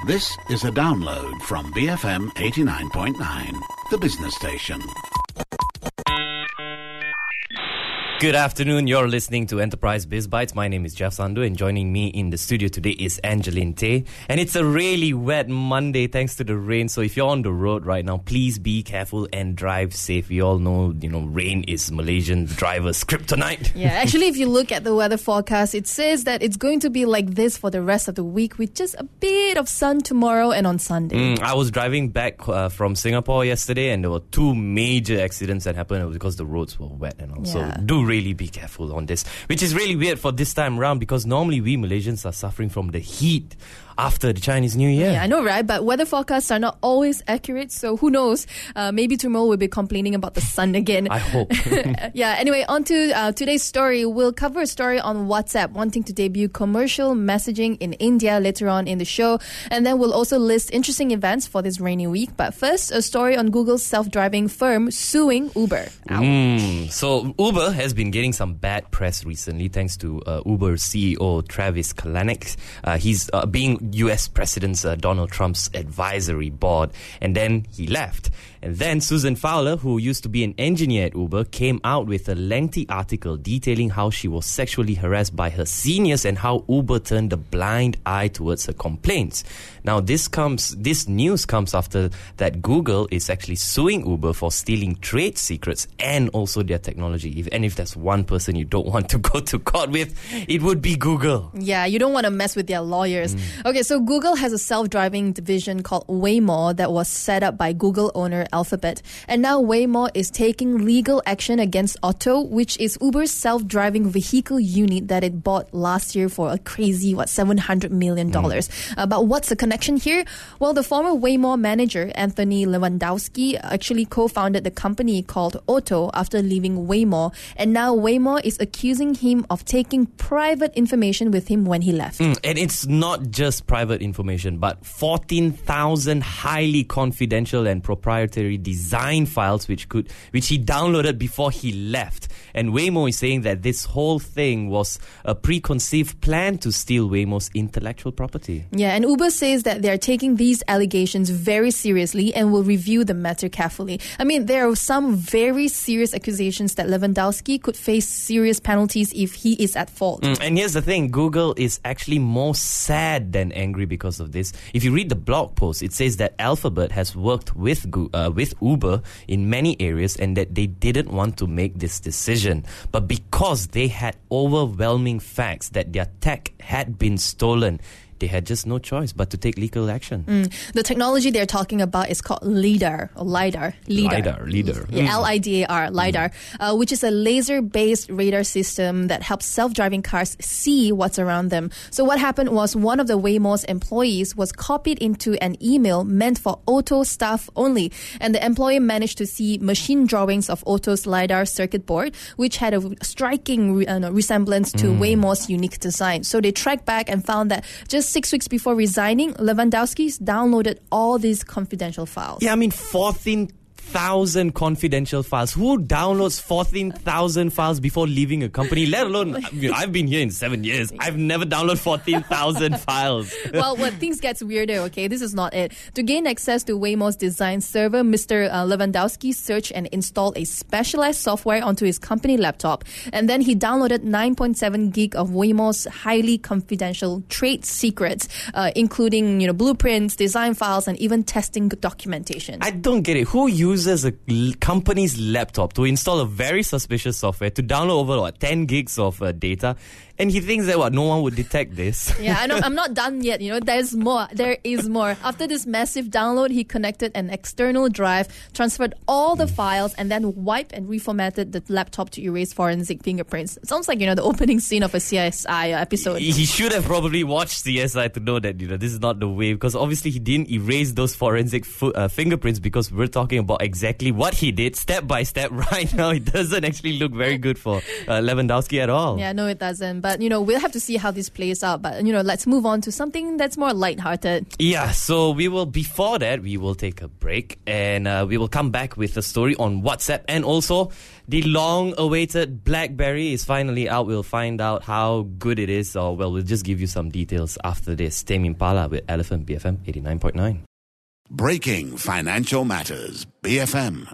This is a download from BFM 89.9, the business station. Good afternoon, you're listening to Enterprise Biz Bites. My name is Jeff Sandu and joining me in the studio today is Angeline Tay. And it's a really wet Monday thanks to the rain. So if you're on the road right now, please be careful and drive safe. We all know, rain is Malaysian drivers' kryptonite. Yeah, actually, if you look at the weather forecast, it says that it's going to be like this for the rest of the week with just a bit of sun tomorrow and on Sunday. I was driving back from Singapore yesterday and there were two major accidents that happened because the roads were wet and all. Yeah. So do really be careful on this, which is really weird for this time around because normally we Malaysians are suffering from the heat after the Chinese New Year. Yeah, I know, right? But weather forecasts are not always accurate, so who knows? Maybe tomorrow we'll be complaining about the sun again. I hope. Yeah, anyway, on to today's story. We'll cover a story on WhatsApp wanting to debut commercial messaging in India later on in the show. And then we'll also list interesting events for this rainy week. But first, a story on Google's self-driving firm suing Uber. So Uber has been getting some bad press recently thanks to Uber CEO Travis Kalanick. He's being US President Donald Trump's advisory board, and then he left. And then Susan Fowler, who used to be an engineer at Uber, came out with a lengthy article detailing how she was sexually harassed by her seniors and how Uber turned a blind eye towards her complaints. Now, this news comes after that Google is actually suing Uber for stealing trade secrets and also their technology. If there's one person you don't want to go to court with, it would be Google. Yeah, you don't want to mess with their lawyers. Okay, so Google has a self-driving division called Waymo that was set up by Google owner Alphabet. And now Waymo is taking legal action against Otto, which is Uber's self-driving vehicle unit that it bought last year for a crazy, $700 million. But what's the connection here? Well, the former Waymo manager, Anthony Lewandowski, actually co-founded the company called Otto after leaving Waymo. And now Waymo is accusing him of taking private information with him when he left. And it's not just private information, but 14,000 highly confidential and proprietary design files which he downloaded before he left. And Waymo is saying that this whole thing was a preconceived plan to steal Waymo's intellectual property. Yeah, and Uber says that they're taking these allegations very seriously and will review the matter carefully. I mean, there are some very serious accusations that Lewandowski could face serious penalties if he is at fault. And here's the thing, Google is actually more sad than angry because of this. If you read the blog post, it says that Alphabet has worked with Uber in many areas and that they didn't want to make this decision. But because they had overwhelming facts that their tech had been stolen, they had just no choice but to take legal action. The technology they're talking about is called LiDAR. LiDAR. LiDAR, LiDAR, which is a laser-based radar system that helps self-driving cars see what's around them. So what happened was one of the Waymo's employees was copied into an email meant for Otto staff only. And the employee managed to see machine drawings of Otto's LiDAR circuit board, which had a striking resemblance to Waymo's unique design. So they tracked back and found that just 6 weeks before resigning, Lewandowski's downloaded all these confidential files. Yeah, 14,000 confidential files. Who downloads 14,000 files before leaving a company? Let alone, I've been here in 7 years. I've never downloaded 14,000 files. Well, when things gets weirder, okay, this is not it. To gain access to Waymo's design server, Mr. Lewandowski searched and installed a specialized software onto his company laptop. And then he downloaded 9.7 gig of Waymo's highly confidential trade secrets, including, blueprints, design files, and even testing documentation. I don't get it. Who uses a company's laptop to install a very suspicious software to download over 10 gigs of data, and he thinks that no one would detect this. Yeah, I know. I'm not done yet. There's more. There is more. After this massive download, he connected an external drive, transferred all the files, and then wiped and reformatted the laptop to erase forensic fingerprints. It sounds like the opening scene of a CSI episode. He should have probably watched CSI to know that this is not the way, because obviously he didn't erase those forensic fingerprints, because we're talking about exactly what he did step by step right now. It doesn't actually look very good for Lewandowski at all. Yeah, no, it doesn't. But, we'll have to see how this plays out. But, let's move on to something that's more lighthearted. Yeah, so before that, we will take a break and we will come back with a story on WhatsApp, and also the long-awaited BlackBerry is finally out. We'll find out how good it is, or we'll just give you some details after this. Tame Impala with Elephant BFM 89.9. Breaking financial matters. BFM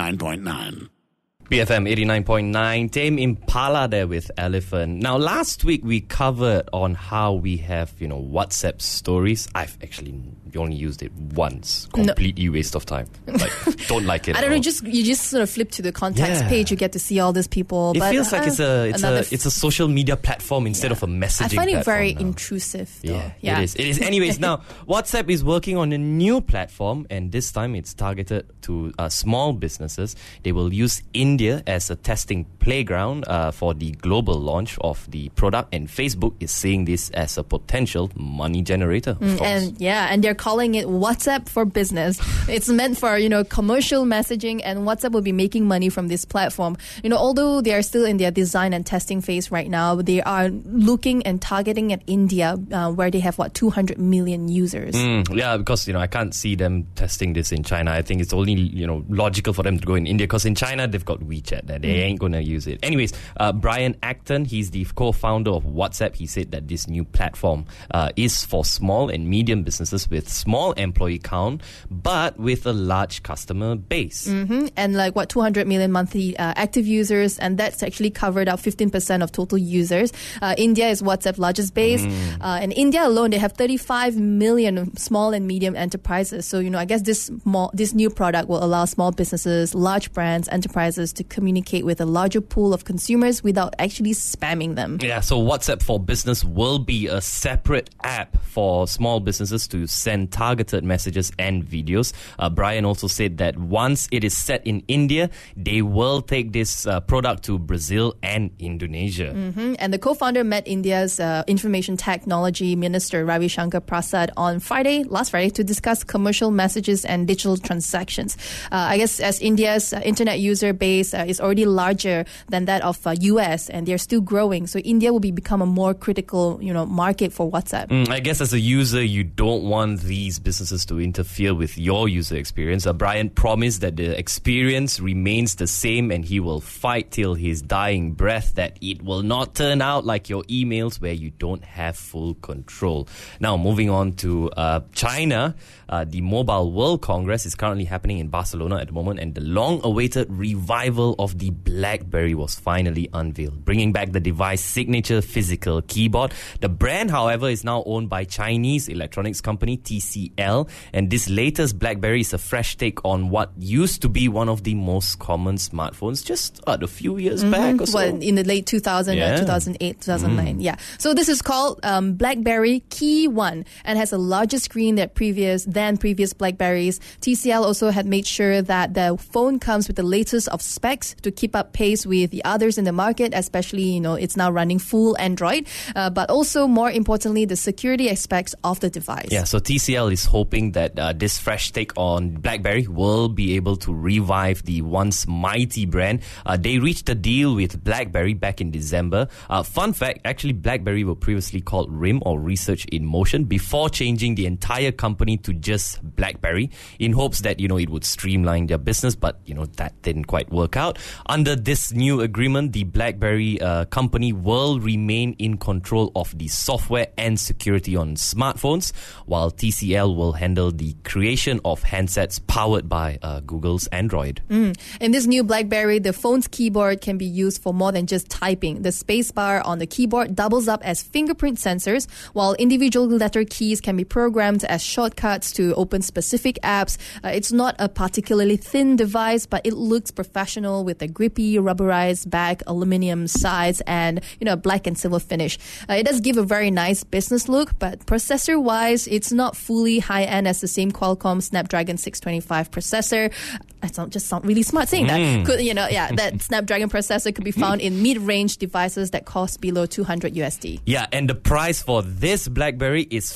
89.9. BFM 89.9, Tame Impala there with Elephant. Now, last week we covered on how we have, WhatsApp stories. I've actually only used it once. Completely waste of time. Don't like it. I don't know, you just sort of flip to the contacts page, you get to see all these people. It feels like it's a social media platform instead of a messaging platform. I find it very intrusive, though. Yeah, it is. Anyways, now, WhatsApp is working on a new platform, and this time it's targeted to small businesses. They will use India as a testing playground for the global launch of the product, and Facebook is seeing this as a potential money generator. And they're calling it WhatsApp for Business. It's meant for commercial messaging, and WhatsApp will be making money from this platform. Although they are still in their design and testing phase right now, they are looking and targeting at India, where they have 200 million users. Yeah, because I can't see them testing this in China. I think it's only logical for them to go in India, because in China they've got WeChat that they ain't gonna use it. Anyways, Brian Acton, he's the co-founder of WhatsApp. He said that this new platform is for small and medium businesses with small employee count, but with a large customer base. And 200 million monthly active users, and that's actually covered up 15% of total users. India is WhatsApp's largest base. In India alone, they have 35 million small and medium enterprises. So, I guess this new product will allow small businesses, large brands, enterprises to communicate with a larger pool of consumers without actually spamming them. Yeah, so WhatsApp for Business will be a separate app for small businesses to send targeted messages and videos. Brian also said that once it is set in India, they will take this product to Brazil and Indonesia. And the co-founder met India's Information Technology Minister Ravi Shankar Prasad on last Friday, to discuss commercial messages and digital transactions. I guess as India's internet user base is already larger than that of US, and they're still growing, so India will become a more critical market for WhatsApp. I guess as a user, you don't want these businesses to interfere with your user experience. Brian promised that the experience remains the same, and he will fight till his dying breath that it will not turn out like your emails where you don't have full control. Now, moving on to China, the Mobile World Congress is currently happening in Barcelona at the moment, and the long-awaited revival of the BlackBerry was finally unveiled, bringing back the device's signature physical keyboard. The brand, however, is now owned by Chinese electronics company TCL, and this latest BlackBerry is a fresh take on what used to be one of the most common smartphones just a few years back or so. Well, in the late 2008, 2009. Yeah. So this is called BlackBerry Key 1 and has a larger screen than previous BlackBerries. TCL also had made sure that the phone comes with the latest of specs to keep up pace with the others in the market, especially, it's now running full Android, but also more importantly, the security aspects of the device. Yeah, so TCL is hoping that this fresh take on BlackBerry will be able to revive the once mighty brand. They reached a deal with BlackBerry back in December. Fun fact, actually BlackBerry were previously called RIM, or Research in Motion, before changing the entire company to just BlackBerry in hopes that, it would streamline their business, but, that didn't quite work out. Under this new agreement, the BlackBerry company will remain in control of the software and security on smartphones, while TCL will handle the creation of handsets powered by Google's Android. In this new BlackBerry, the phone's keyboard can be used for more than just typing. The spacebar on the keyboard doubles up as fingerprint sensors, while individual letter keys can be programmed as shortcuts to open specific apps. It's not a particularly thin device, but it looks professional with a grippy, rubberized back, aluminum sides, and black and silver finish. It does give a very nice business look, but processor-wise, it's not fully high-end as the same Qualcomm Snapdragon 625 processor. Just sound really smart saying that. That Snapdragon processor could be found in mid-range devices that cost below $200 USD. Yeah, and the price for this BlackBerry is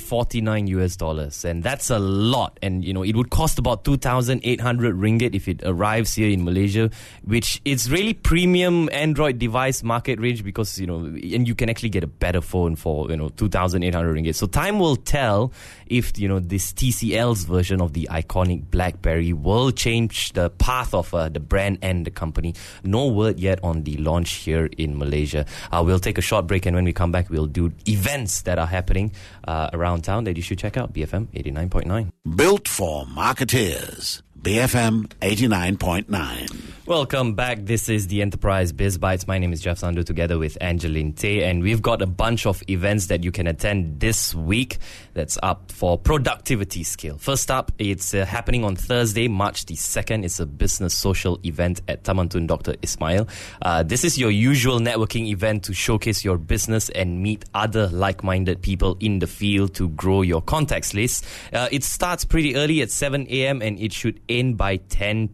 $549 US, and that's a lot. And it would cost about 2,800 ringgit if it arrives here in Malaysia, which is really premium Android device market range because, and you can actually get a better phone for, 2,800 ringgit. So time will tell if, this TCL's version of the iconic BlackBerry will change the path of the brand and the company. No word yet on the launch here in Malaysia. We'll take a short break, and when we come back, we'll do events that are happening around town that you should check out. BFM 89.9. Built for marketeers. BFM 89.9. Welcome back. This is the Enterprise Biz Bites. My name is Jeff Sandu together with Angeline Tay, and we've got a bunch of events that you can attend this week that's up for productivity scale. First up, it's happening on Thursday, March the 2nd. It's a business social event at Taman Tun Dr. Ismail. This is your usual networking event to showcase your business and meet other like-minded people in the field to grow your contacts list. It starts pretty early at 7 a.m. and it should end by 10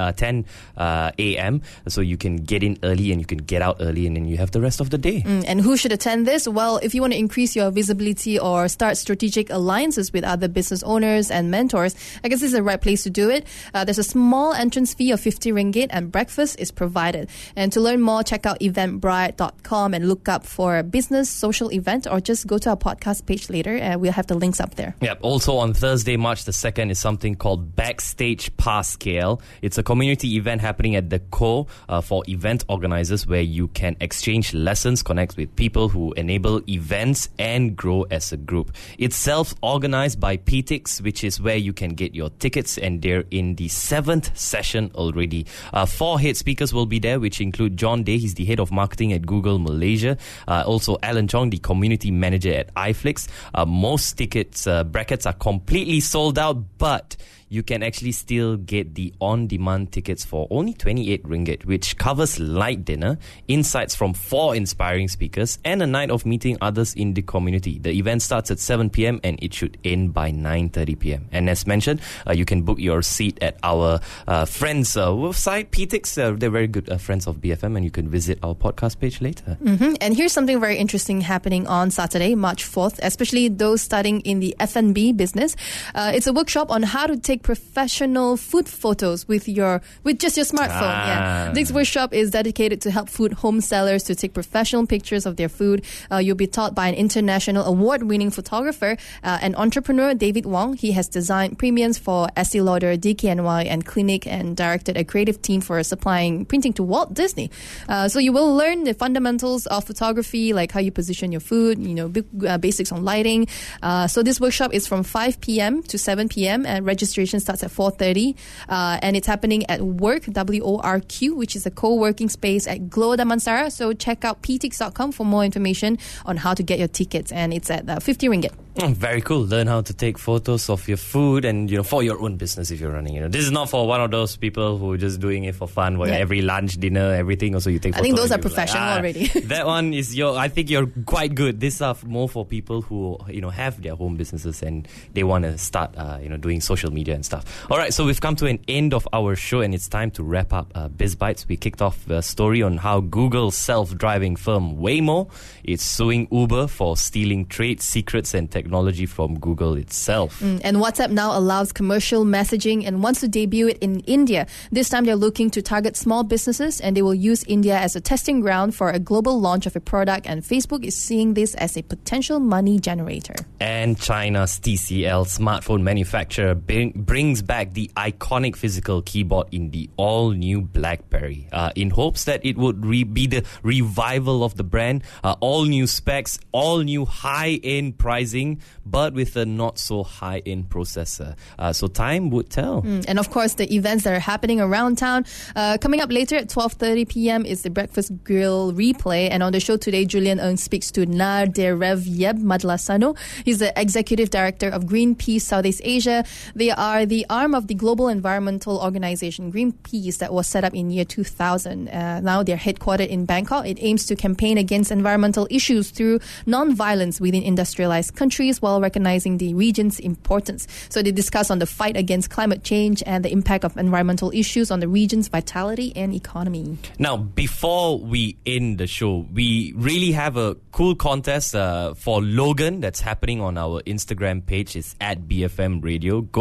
a.m. So you can get in early and you can get out early, and then you have the rest of the day. And who should attend this? Well, if you want to increase your visibility or start strategic alliances with other business owners and mentors, I guess this is the right place to do it. There's a small entrance fee of 50 ringgit and breakfast is provided. And to learn more, check out eventbrite.com and look up for a business social event, or just go to our podcast page later and we'll have the links up there. Yep. Also on Thursday, March the 2nd is something called Backstage Pascal. It's a community event happening at the Co for event organizers, where you can exchange lessons, connect with people who enable events, and grow as a group. It's self-organized by PTIX, which is where you can get your tickets, and they're in the 7th session already. 4 head speakers will be there, which include John Day. He's the head of marketing at Google Malaysia. Also Alan Chong, the community manager at iFlix. Most tickets brackets are completely sold out, but you can actually still get the on-demand tickets for only 28 ringgit, which covers light dinner, insights from 4 inspiring speakers, and a night of meeting others in the community. The event starts at 7 p.m. and it should end by 9:30 p.m. And as mentioned, you can book your seat at our friends' website, PTIX. They're very good friends of BFM, and you can visit our podcast page later. And here's something very interesting happening on Saturday, March 4th, especially those studying in the F&B business. It's a workshop on how to take professional food photos with just your smartphone. This workshop is dedicated to help food home sellers to take professional pictures of their food. You'll be taught by an international award-winning photographer and entrepreneur, David Wong. He has designed premiums for Estee Lauder, DKNY, and Clinique, and directed a creative team for supplying printing to Walt Disney. So you will learn the fundamentals of photography, like how you position your food, basics on lighting. So this workshop is from 5 p.m. to 7 p.m. and registration starts at 4:30, and it's happening at Work, WORQ, which is a co-working space at Glow Damansara. So check out ptix.com for more information on how to get your tickets, and it's at 50 ringgit. Very cool. Learn how to take photos of your food and, for your own business if you're running. This is not for one of those people who are just doing it for fun, where every lunch, dinner, everything, also you take photos. I think those are professional already. That one is I think you're quite good. These are more for people who, have their home businesses and they want to start, doing social media and stuff. All right, so we've come to an end of our show, and it's time to wrap up Biz Bites. We kicked off the story on how Google's self-driving firm Waymo is suing Uber for stealing trade secrets and technology from Google itself. And WhatsApp now allows commercial messaging and wants to debut it in India. This time they're looking to target small businesses, and they will use India as a testing ground for a global launch of a product, and Facebook is seeing this as a potential money generator. And China's TCL smartphone manufacturer brings back the iconic physical keyboard in the all-new BlackBerry, in hopes that it would be the revival of the brand. All new specs, all new high-end pricing, but with a not-so-high-end processor. So time would tell. And of course, the events that are happening around town. Coming up later at 12:30 p.m. is the Breakfast Grill replay. And on the show today, Julian Ng speaks to Narderevyeb Madlasano. He's the Executive Director of Greenpeace Southeast Asia. They are the arm of the global environmental organization Greenpeace that was set up in year 2000. Now they're headquartered in Bangkok. It aims to campaign against environmental issues through non-violence within industrialized countries while recognizing the region's importance. So they discuss on the fight against climate change and the impact of environmental issues on the region's vitality and economy. Now, before we end the show, we really have a cool contest for Logan that's happening on our Instagram page. It's at BFM Radio. Go and check it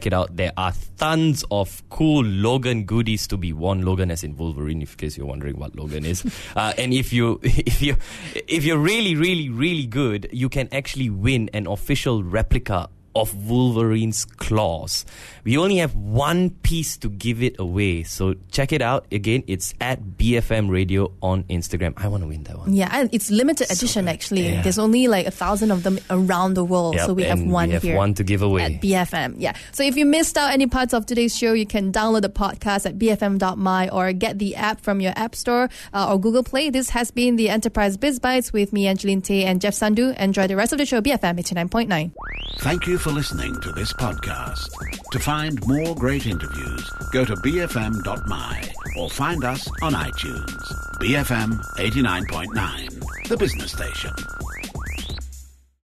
it out. There are tons of cool Logan goodies to be won. Logan as in Wolverine, in case you're wondering what Logan is. And if you're really, really, really good, you can actually win an official replica of Wolverine's claws. We only have one piece to give it away, so check it out. Again, it's at BFM Radio on Instagram. I want to win that one. Yeah, and it's limited edition actually. Yeah. There's only like 1,000 of them around the world, so we have one here. We have one to give away at BFM. Yeah. So if you missed out any parts of today's show, you can download the podcast at bfm.my or get the app from your App Store or Google Play. This has been the Enterprise Biz Bites with me, Angeline Tay, and Jeff Sandhu. Enjoy the rest of the show, BFM 89.9. Thank you for listening to this podcast. To find more great interviews, go to bfm.my or find us on iTunes. BFM 89.9, the business station.